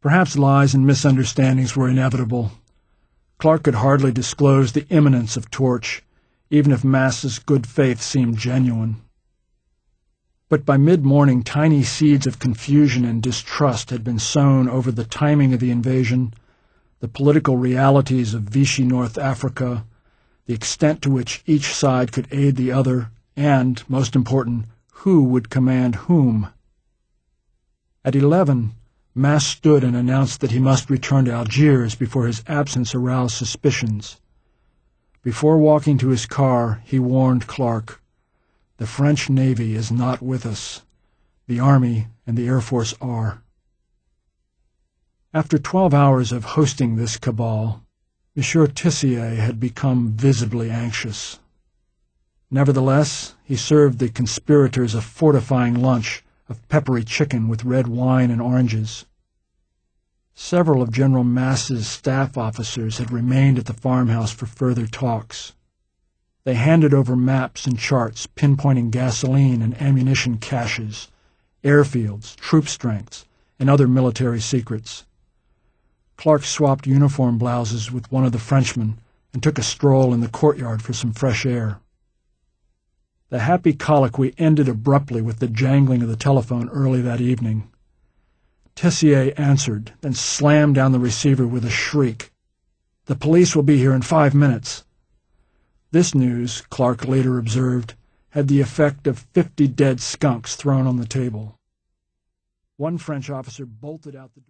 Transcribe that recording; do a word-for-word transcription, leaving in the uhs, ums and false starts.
Perhaps lies and misunderstandings were inevitable. Clark could hardly disclose the imminence of torch, even if Mass's good faith seemed genuine. But by mid-morning, tiny seeds of confusion and distrust had been sown over the timing of the invasion, the political realities of Vichy North Africa, the extent to which each side could aid the other, and, most important, who would command whom. At eleven, Mass stood and announced that he must return to Algiers before his absence aroused suspicions. Before walking to his car, he warned Clark, "The French Navy is not with us. The Army and the Air Force are." After twelve hours of hosting this cabal, Monsieur Tissier had become visibly anxious. Nevertheless, he served the conspirators a fortifying lunch of peppery chicken with red wine and oranges. Several of General Mass's staff officers had remained at the farmhouse for further talks. They handed over maps and charts pinpointing gasoline and ammunition caches, airfields, troop strengths, and other military secrets. Clark swapped uniform blouses with one of the Frenchmen and took a stroll in the courtyard for some fresh air. The happy colloquy ended abruptly with the jangling of the telephone early that evening. Tissier answered, then slammed down the receiver with a shriek. "The police will be here in five minutes." This news, Clark later observed, had the effect of fifty dead skunks thrown on the table. One French officer bolted out the door.